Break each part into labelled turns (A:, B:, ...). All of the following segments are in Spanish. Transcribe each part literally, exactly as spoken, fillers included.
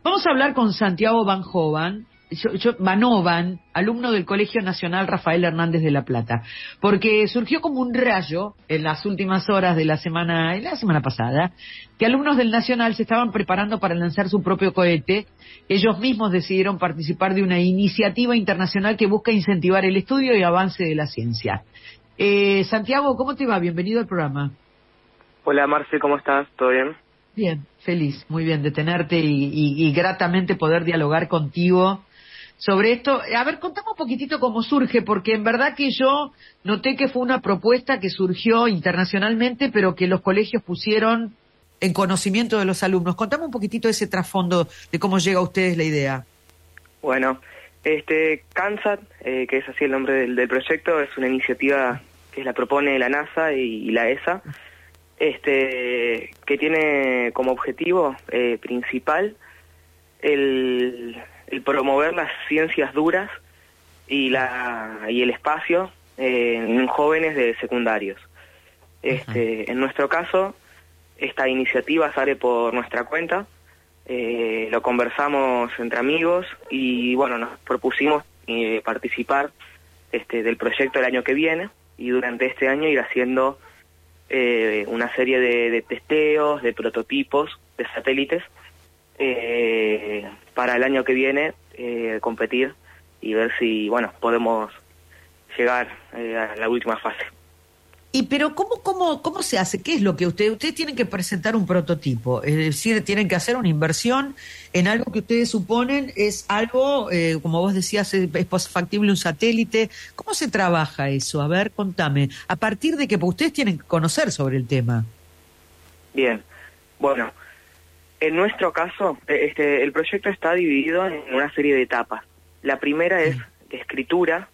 A: Vamos a hablar con Santiago Van Hovan, yo, yo, Vanovan, alumno del Colegio Nacional Rafael Hernández de La Plata, porque surgió como un rayo en las últimas horas de la semana, en la semana pasada, que alumnos del Nacional se estaban preparando para lanzar su propio cohete. Ellos mismos decidieron participar de una iniciativa internacional que busca incentivar el estudio y avance de la ciencia. Eh, Santiago, ¿cómo te va? Bienvenido al programa.
B: Hola Marce, ¿cómo estás? ¿Todo bien?
A: Bien, feliz, muy bien de tenerte y, y, y gratamente poder dialogar contigo sobre esto. A ver, contame un poquitito cómo surge, porque en verdad que yo noté que fue una propuesta que surgió internacionalmente, pero que los colegios pusieron en conocimiento de los alumnos. Contame un poquitito ese trasfondo de cómo llega a ustedes la idea.
B: Bueno, este CANSAT, eh, que es así el nombre del, del proyecto, es una iniciativa que la propone la NASA y, y la E S A, este que tiene como objetivo eh, principal el, el promover las ciencias duras y la y el espacio eh, en jóvenes de secundarios. Este, uh-huh. En nuestro caso, esta iniciativa sale por nuestra cuenta, eh, lo conversamos entre amigos y bueno, nos propusimos eh, participar este, del proyecto el año que viene y durante este año ir haciendo Eh, una serie de, de testeos, de prototipos, de satélites, eh, para el año que viene eh, competir y ver si, bueno, podemos llegar eh, a la última fase.
A: Y pero ¿cómo, cómo, cómo se hace? ¿Qué es lo que ustedes, ustedes tienen que presentar un prototipo? Es decir, tienen que hacer una inversión en algo que ustedes suponen es algo, eh, como vos decías, es, es factible un satélite. ¿Cómo se trabaja eso? A ver, contame. A partir de que ustedes tienen que conocer sobre el tema.
B: Bien, bueno, en nuestro caso, este, el proyecto está dividido en una serie de etapas. La primera es de escritura,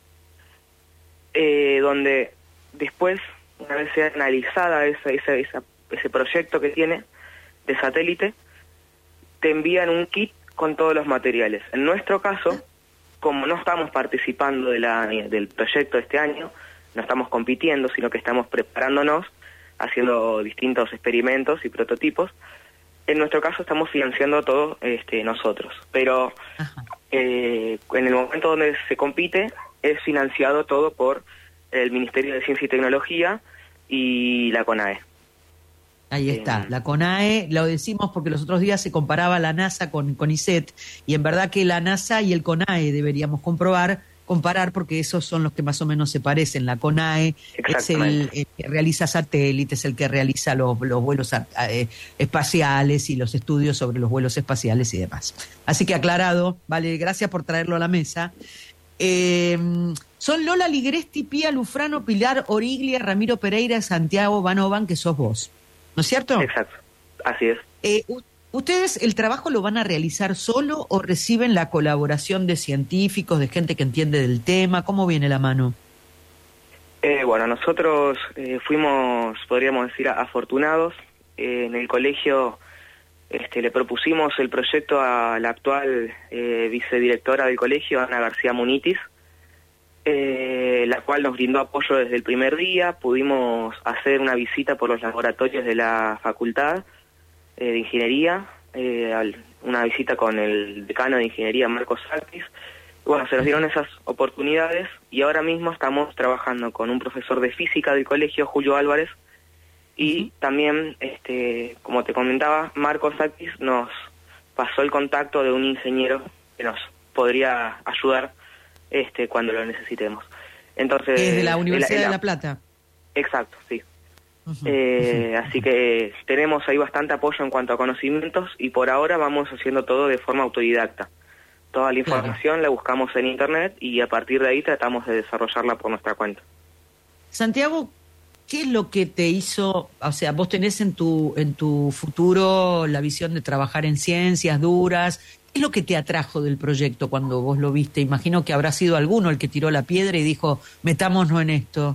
B: eh, donde después, una vez sea analizada esa, esa, esa, ese proyecto que tiene de satélite, te envían un kit con todos los materiales. En nuestro caso, como no estamos participando de la, del proyecto este año, no estamos compitiendo, sino que estamos preparándonos, haciendo distintos experimentos y prototipos, en nuestro caso estamos financiando todo este, nosotros. Pero eh, en el momento donde se compite, es financiado todo por el Ministerio de Ciencia y Tecnología y la CONAE.
A: Ahí está, eh, la CONAE, lo decimos porque los otros días se comparaba la NASA con CONICET, y en verdad que la NASA y el CONAE deberíamos comprobar, comparar, porque esos son los que más o menos se parecen. La CONAE es el, el que realiza satélites, el que realiza los, los vuelos eh, espaciales y los estudios sobre los vuelos espaciales y demás. Así que aclarado, vale, gracias por traerlo a la mesa. Eh, son Lola Ligresti, Pía Lufrano, Pilar Origlia, Ramiro Pereira, Santiago Vanovan, que sos vos, ¿no es cierto?
B: Exacto, así es.
A: Eh, ¿Ustedes el trabajo lo van a realizar solo o reciben la colaboración de científicos, de gente que entiende del tema? ¿Cómo viene la mano?
B: Eh, bueno, nosotros eh, fuimos, podríamos decir, afortunados. Eh, en el colegio este, le propusimos el proyecto a la actual eh, vicedirectora del colegio, Ana García Munitis, eh, la cual nos brindó apoyo desde el primer día. Pudimos hacer una visita por los laboratorios de la facultad eh, de ingeniería, eh, al, una visita con el decano de ingeniería, Marcos Sactis. Bueno, se nos dieron esas oportunidades y ahora mismo estamos trabajando con un profesor de física del colegio, Julio Álvarez, y uh-huh. también, este, como te comentaba, Marcos Sactis nos pasó el contacto de un ingeniero que nos podría ayudar este cuando lo necesitemos. Entonces,
A: ¿es de la Universidad
B: el, el,
A: de La Plata?
B: Exacto, sí.
A: Uh-huh.
B: Eh,
A: uh-huh.
B: Así que tenemos ahí bastante apoyo en cuanto a conocimientos y por ahora vamos haciendo todo de forma autodidacta. Toda la información claro. la buscamos en internet y a partir de ahí tratamos de desarrollarla por nuestra cuenta.
A: Santiago, ¿qué es lo que te hizo, o sea, vos tenés en tu en tu futuro la visión de trabajar en ciencias duras? ¿Qué es lo que te atrajo del proyecto cuando vos lo viste? Imagino que habrá sido alguno el que tiró la piedra y dijo, metámonos en esto.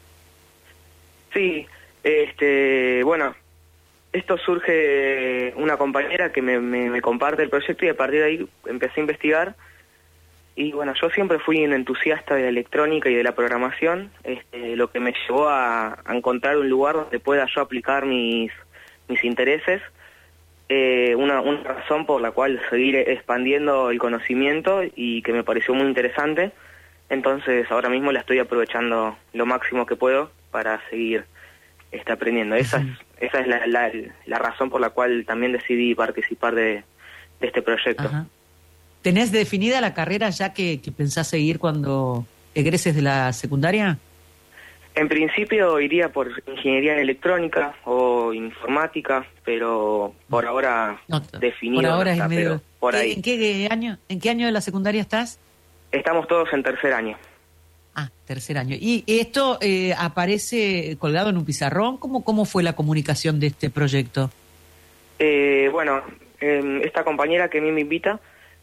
B: Sí, este, bueno, esto surge una compañera que me, me, me comparte el proyecto y a partir de ahí empecé a investigar. Y bueno, yo siempre fui un entusiasta de la electrónica y de la programación, este, lo que me llevó a, a encontrar un lugar donde pueda yo aplicar mis, mis intereses. eh, una, una razón por la cual seguir expandiendo el conocimiento y que me pareció muy interesante. Entonces ahora mismo la estoy aprovechando lo máximo que puedo para seguir este, aprendiendo. Esa es, esa es la, la, la razón por la cual también decidí participar de, de este proyecto.
A: Ajá. ¿Tenés definida la carrera ya que, que pensás seguir cuando egreses de la secundaria?
B: En principio iría por ingeniería electrónica o informática, pero por ahora
A: no,
B: definido.
A: Por ahora
B: no está,
A: es medio...
B: pero por ahí.
A: ¿En qué año, ¿En qué año de la secundaria estás?
B: Estamos todos en tercer año.
A: Ah, tercer año. ¿Y esto eh, aparece colgado en un pizarrón? ¿Cómo, cómo fue la comunicación de este proyecto?
B: Eh, bueno, eh, esta compañera que a mí me invita,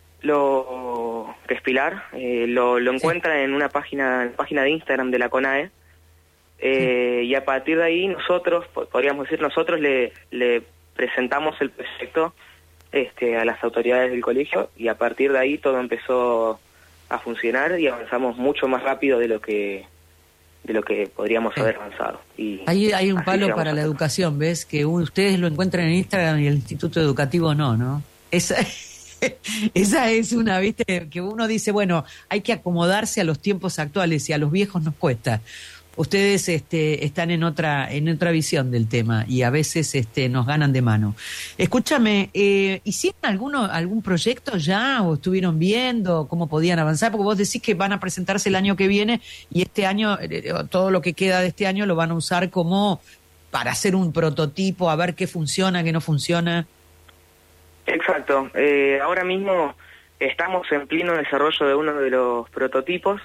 B: lo que es Pilar, eh, lo, lo encuentra sí. en una página, en página de Instagram de la CONAE. Eh, sí. Y a partir de ahí nosotros, podríamos decir, nosotros le, le presentamos el proyecto este, a las autoridades del colegio y a partir de ahí todo empezó a funcionar y avanzamos mucho más rápido de lo que de lo que podríamos sí. haber avanzado. Y
A: ahí hay un palo para la educación, ¿ves? Que ustedes lo encuentran en Instagram y el Instituto Educativo no, ¿no? Esa, esa es una, ¿viste? Que uno dice, bueno, hay que acomodarse a los tiempos actuales y a los viejos nos cuesta. Ustedes este, están en otra en otra visión del tema y a veces este, nos ganan de mano. Escúchame, eh, ¿hicieron alguno, algún proyecto ya o estuvieron viendo cómo podían avanzar? Porque vos decís que van a presentarse el año que viene y este año, eh, todo lo que queda de este año lo van a usar como para hacer un prototipo, a ver qué funciona, qué no funciona.
B: Exacto. Eh, ahora mismo estamos en pleno desarrollo de uno de los prototipos.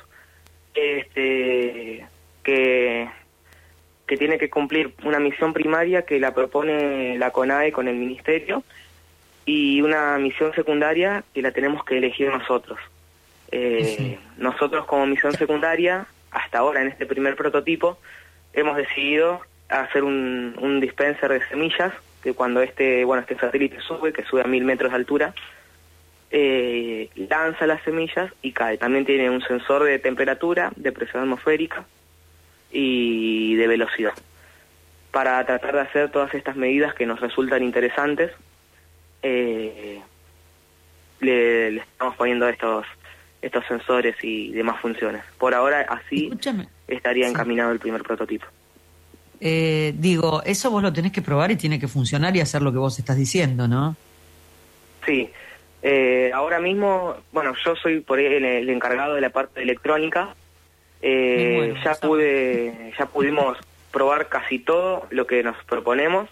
B: Este... que que tiene que cumplir una misión primaria que la propone la CONAE con el Ministerio y una misión secundaria que la tenemos que elegir nosotros. Eh, sí. Nosotros como misión secundaria, hasta ahora en este primer prototipo, hemos decidido hacer un, un dispenser de semillas que cuando este, bueno, este satélite sube, que sube a mil metros de altura, eh, lanza las semillas y cae. También tiene un sensor de temperatura, de presión atmosférica y de velocidad, para tratar de hacer todas estas medidas que nos resultan interesantes. Eh, le, le estamos poniendo estos estos sensores y demás funciones. Por ahora así Escúchame. estaría encaminado sí. el primer prototipo.
A: Eh, digo, eso vos lo tenés que probar y tiene que funcionar y hacer lo que vos estás diciendo, ¿no?
B: Sí. Eh, ahora mismo, bueno, yo soy por ahí el, el encargado de la parte electrónica. Eh, bueno, ya pude, ya pudimos probar casi todo lo que nos proponemos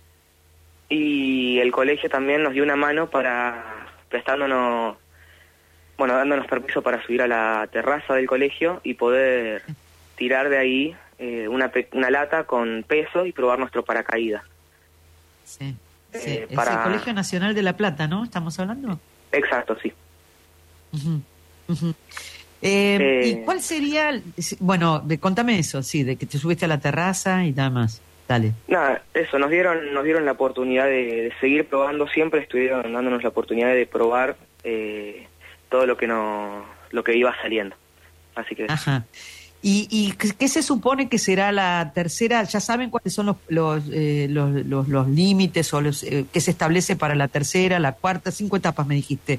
B: y el colegio también nos dio una mano para prestándonos, bueno, dándonos permiso para subir a la terraza del colegio y poder tirar de ahí eh, una una lata con peso y probar nuestro paracaídas.
A: Sí, sí.
B: Eh,
A: es
B: para...
A: el Colegio Nacional de La Plata, ¿no? ¿Estamos hablando?
B: Exacto, sí.
A: Uh-huh. Uh-huh. Eh, eh, ¿Y cuál sería, bueno, de, contame eso, sí, de que te subiste a la terraza y nada más, dale.
B: Nada, eso, nos dieron nos dieron la oportunidad de, de seguir probando, siempre estuvieron dándonos la oportunidad de probar eh, todo lo que no, lo que iba saliendo, así que...
A: Ajá. ¿Y, y qué se supone que será la tercera? ¿Ya saben cuáles son los los, eh, los, los, los límites o los eh, que se establece para la tercera, la cuarta, cinco etapas me dijiste?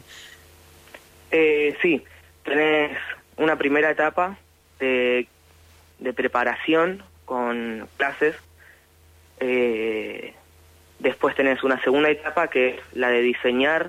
B: Eh, sí. Tenés una primera etapa de, de preparación con clases, eh, después tenés una segunda etapa que es la de diseñar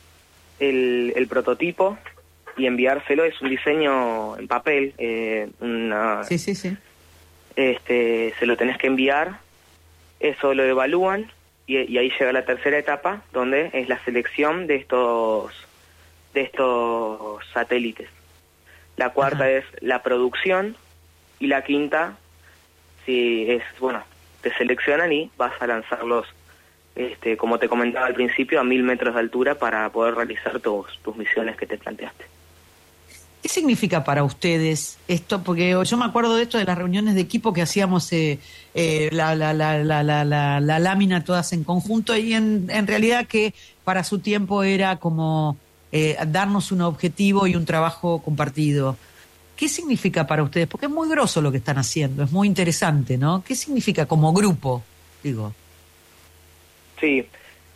B: el, el prototipo y enviárselo. Es un diseño en papel, eh, una,
A: sí, sí, sí.
B: Este, se lo tenés que enviar, eso lo evalúan y, y ahí llega la tercera etapa donde es la selección de estos de estos satélites. La cuarta Ajá. es la producción y la quinta, si es, bueno, te seleccionan y vas a lanzarlos, este, como te comentaba al principio, a mil metros de altura para poder realizar tus, tus misiones que te planteaste.
A: ¿Qué significa para ustedes esto? Porque yo me acuerdo de esto de las reuniones de equipo que hacíamos eh, eh, la, la, la, la, la, la, la lámina todas en conjunto y en, en realidad que para su tiempo era como... Eh, darnos un objetivo y un trabajo compartido. ¿Qué significa para ustedes? Porque es muy groso lo que están haciendo, es muy interesante, ¿no? ¿Qué significa como grupo, digo?
B: Sí,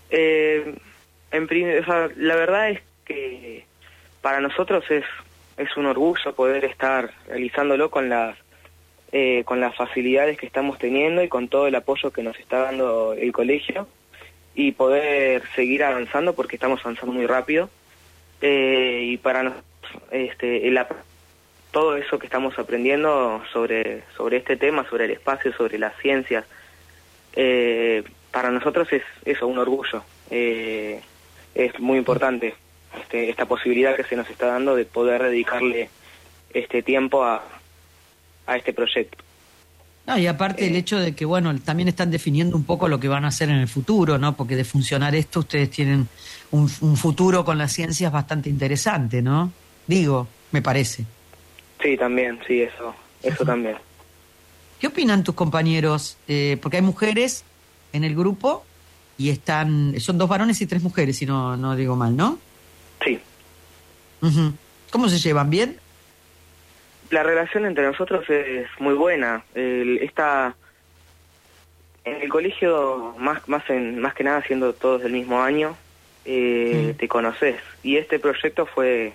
B: Eh, en prim- o sea, la verdad es que para nosotros es es un orgullo poder estar realizándolo con las eh, con las facilidades que estamos teniendo y con todo el apoyo que nos está dando el colegio, y poder seguir avanzando porque estamos avanzando muy rápido. Eh, y para nosotros, este, el, todo eso que estamos aprendiendo sobre, sobre este tema, sobre el espacio, sobre las ciencias, eh, para nosotros es eso, un orgullo. Eh, es muy importante este, esta posibilidad que se nos está dando de poder dedicarle este tiempo a, a este proyecto.
A: No, y aparte eh, el hecho de que, bueno, también están definiendo un poco lo que van a hacer en el futuro, ¿no? Porque de funcionar esto ustedes tienen un, un futuro con las ciencias bastante interesante, ¿no? Digo, me parece.
B: Sí, también, sí, eso, eso uh-huh. también.
A: ¿Qué opinan tus compañeros? Eh, porque hay mujeres en el grupo y están, son dos varones y tres mujeres, si no, no digo mal, ¿no?
B: Sí.
A: Uh-huh. ¿Cómo se llevan? ¿Bien?
B: La relación entre nosotros es muy buena. El, esta, en el colegio, más más en, más que nada siendo todos del mismo año, eh, mm. te conoces. Y este proyecto fue,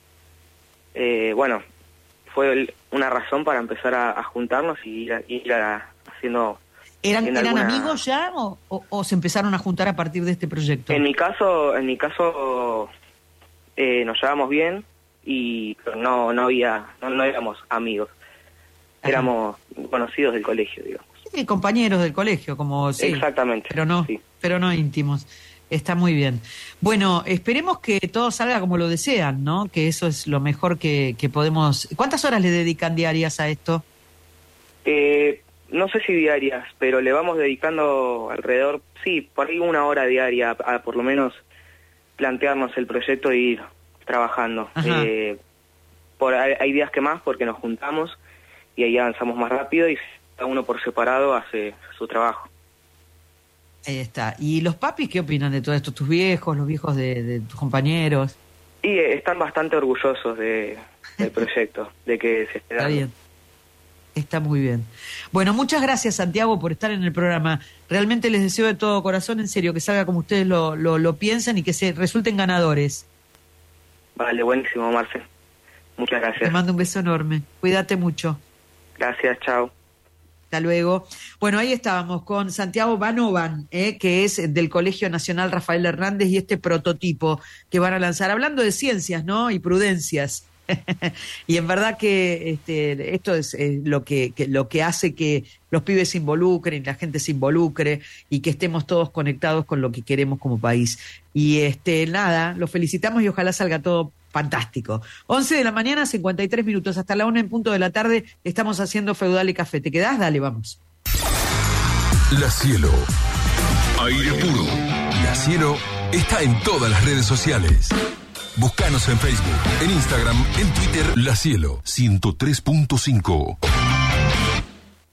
B: eh, bueno, fue el, una razón para empezar a, a juntarnos y ir, a, ir a, haciendo...
A: ¿Eran, ¿eran alguna... amigos ya o, o, o se empezaron a juntar a partir de este proyecto?
B: En mi caso, en mi caso eh, nos llevamos bien. Y pero no no había no, no éramos amigos. Ajá. Éramos conocidos del colegio, digamos.
A: Sí, compañeros del colegio, como sí,
B: exactamente,
A: pero no
B: sí.
A: pero no íntimos. Está muy bien. Bueno, esperemos que todo salga como lo desean, ¿no? Que eso es lo mejor que, que podemos. ¿Cuántas horas le dedican diarias a esto?
B: Eh, no sé si diarias, pero le vamos dedicando alrededor, sí, por ahí una hora diaria a, a por lo menos plantearnos el proyecto e ir trabajando. Eh, por hay, hay días que más porque nos juntamos y ahí avanzamos más rápido y cada uno por separado hace su trabajo.
A: Ahí está. ¿Y los papis qué opinan de todo esto? ¿Tus viejos, los viejos de, de tus compañeros?
B: Y eh, están bastante orgullosos de, del proyecto, de que se esté dando.
A: Está bien. Está muy bien. Bueno, muchas gracias, Santiago, por estar en el programa. Realmente les deseo de todo corazón, en serio, que salga como ustedes lo, lo, lo piensan y que se resulten ganadores.
B: Vale, buenísimo, Marce. Muchas gracias.
A: Te mando un beso enorme. Cuídate mucho.
B: Gracias, chao.
A: Hasta luego. Bueno, ahí estábamos con Santiago Banovan, eh, que es del Colegio Nacional Rafael Hernández, y este prototipo que van a lanzar, hablando de ciencias, ¿no? Y prudencias. Y en verdad que este, esto es eh, lo que, que lo que hace que los pibes se involucren, la gente se involucre y que estemos todos conectados con lo que queremos como país. Y este nada, los felicitamos y ojalá salga todo fantástico. once de la mañana, cincuenta y tres minutos, hasta la una en punto de la tarde estamos haciendo Feudal y Café. ¿Te quedás? Dale, vamos.
C: La Cielo, aire puro. La Cielo está en todas las redes sociales. Búscanos en Facebook, en Instagram, en Twitter. La Cielo ciento tres punto cinco.